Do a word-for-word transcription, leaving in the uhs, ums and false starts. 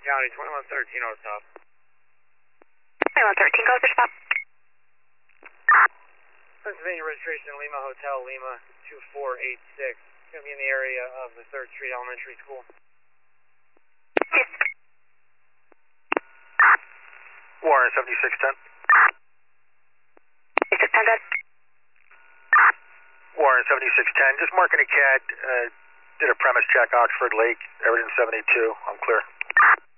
County, twenty-one thirteen, over top. twenty-one thirteen, go to stop. Pennsylvania registration, Lima Hotel, Lima two four eight six. It's going to be in the area of the third Street Elementary School. Yes. Warren, seventy-six ten. seventy-six ten, good. Warren, seventy-six ten. Just marking a cat. Uh, did a premise check, Oxford Lake, Everton seventy-two. I'm clear.